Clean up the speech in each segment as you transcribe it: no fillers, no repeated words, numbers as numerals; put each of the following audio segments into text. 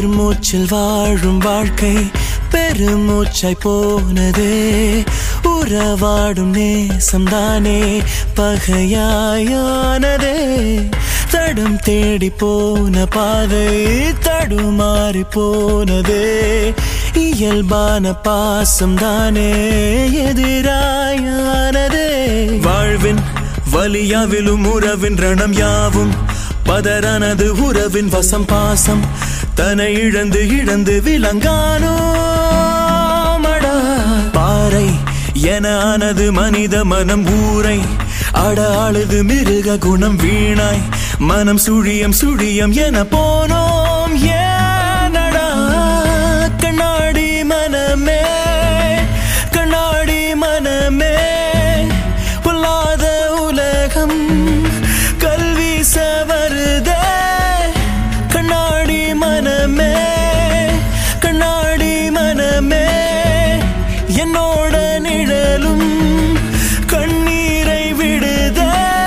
உயிர் மூச்சில் வாழும் வாழ்க்கை பெருமூச்சாய் போனதே. உறவாடும் நேசம்தானே பகையாயானதே. தடம் தேடி போன பாதை தடுமாறி போனதே. இயல்பான பாசம்தானே எதிராயானதே. வாழ்வின் வலியாவிலும் உறவின் ரணம் யாவும் பதறானது உறவின் வசம். பாசம் தன்னை இழந்து இழந்து விலங்கானோ மடா. பாறை என ஆனது மனித மனம் ஊரை அட அழுது மிருக குணம் வீணாய் மனம் சுழியம் சுழியம் என போனோம் ஏனடா. கண்ணாடி மனமே கண்ணாடி மனமே பொல்லாத உலகம் கல்வீச வருதே. கண்ணாடி மனமே கண்ணாடி மனமே என்னோட நிழலும் கண்ணீரை விடுதே.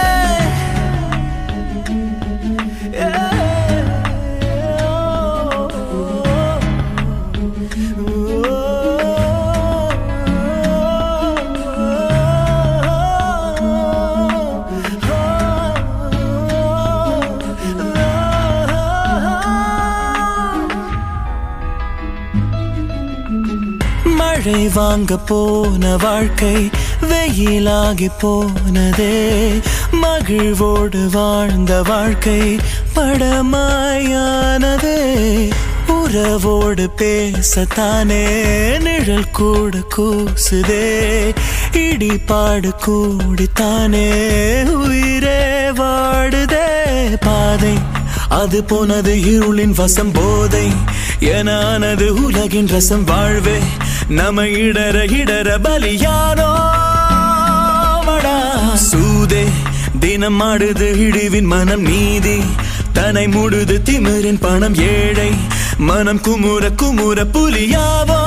மழை வாங்க போன வாழ்க்கை வெயிலாகி போனதே. மகிழ்வோடு வாழ்ந்த வாழ்க்கை படமாயானதே. உறவோடு பேசத்தானே நிழல் கூட கூசுதே. இடிபாடு கூடித்தானே உயிரே வாடுதே. பாதை அது போனது இருளின் வசம். போதை எனானது உலகின் ரசம். வாழ்வே நம்ம இடர இடர பலியானோ மடா. சூதே தினம் ஆடுது இழிவின் மனம். நீதி தன்னை மூடுது திமிரின் பணம். ஏழை மனம் குமுற குமுற புலியாவோ